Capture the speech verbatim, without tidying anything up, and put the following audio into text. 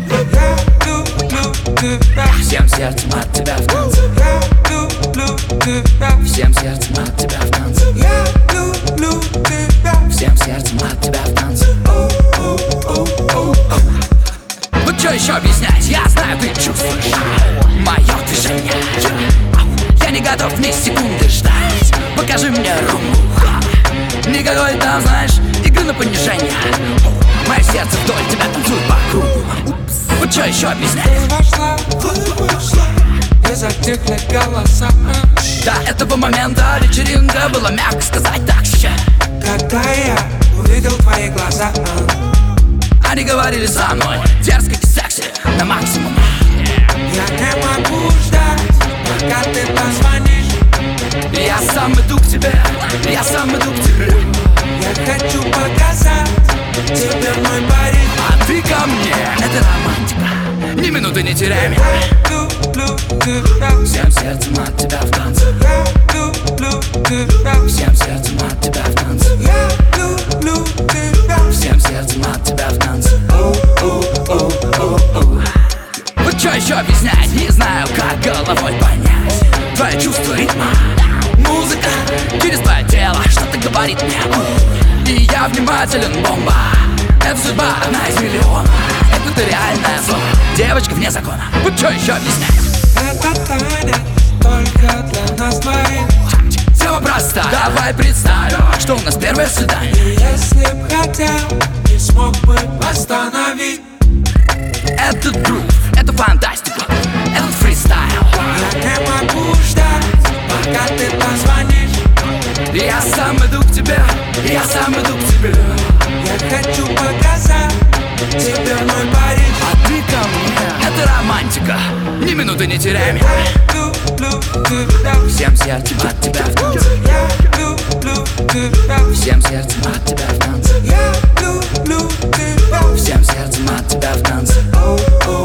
Я люблю тебя. Всем сердцем от тебя в танце. Я люблю тебя. Всем сердцем от тебя в танце. Я люблю тебя. Всем сердцем от тебя в танце. Вот что еще объяснять? Я знаю, ты чувствуешь мое движение. Я не готов ни секунды ждать. Покажи мне руку. Никакой там, знаешь, игры на понижение. Мое сердце вдоль тебя танцует по кругу. Вот что еще объяснять? Ты вошла, ты вышла, и затихли голоса. До этого момента вечеринка была, мягко сказать, так себе. Когда я увидел твои глаза, они говорили со мной дерзко и секси на максимум. я не могу ждать, пока ты позвонишь. Я сам иду к тебе, я сам иду к тебе. Я хочу показать тебе мой Париж. А ты ко мне, это романтика. Ни минуты не теряй меня. Я люблю тебя. Всем сердцем от тебя в танце. Я люблю тебя. Всем сердцем от тебя в танце. Я люблю тебя. Всем сердцем от тебя в танце. Вот что еще объяснять? Не знаю, как головой понять твое чувство ритма. Музыка через твое тело что-то говорит мне. И я внимателен, бомба. Это судьба, одна из миллионов. Это ты реальная зона, девочка вне закона. Вот что еще объяснять? Это тайна только для нас двоих. Тема проста, давай представим, что у нас первое свидание. Если б хотел, не смог бы остановить. Это грув, это фантастика, этот фристайл. Я не могу ждать, пока ты позвонишь. Я сам иду к тебе, я сам иду к тебе. Я хочу показать тебе мой Париж. А ты ко мне, это романтика. Ни минуты не теряй меня. Я люблю тебя. Всем сердцем от тебя в танце. Я люблю тебя. Всем сердцем от тебя в танце. Я люблю тебя. Всем сердцем от тебя в танце.